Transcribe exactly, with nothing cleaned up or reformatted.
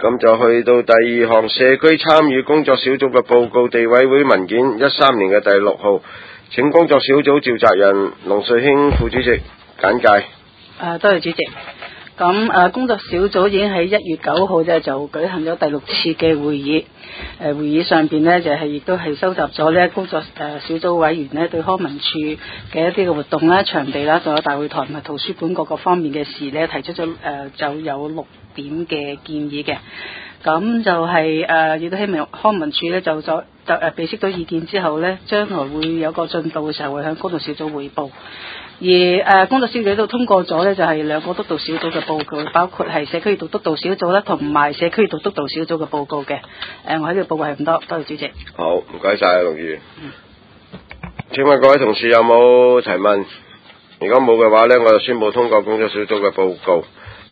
咁就去到第二項社區參與工作小組嘅報告，地委會文件一三年嘅第六號，請工作小組召集人龍瑞興副主席簡介。 誒，多謝主席。咁誒，工作小組已經喺一月九號咧就舉行咗第六次嘅會議。誒，會議上邊呢，就係亦都係收集咗呢工作誒小組委員呢對康文署嘅一啲嘅活動啦、場地啦，仲有大會台同埋圖書館各個方面嘅事呢，提出咗誒、呃、就有六點嘅建議嘅。咁就係誒亦都希望康文署呢，就就就誒備悉到意見之後呢，將來會有個進度嘅時候會向工作小組彙報。而誒、呃、工作小組都通過咗呢，就係、是、兩個督導小組嘅報告，包括係社區督導小組啦，同埋社區督導小組嘅報告嘅。誒、呃，我喺呢度報告係咁多，多謝主席。 好，唔該晒，陸議員。嗯。請問各位同事有冇提問？如果冇嘅話呢，我就宣布通過工作小組嘅報告。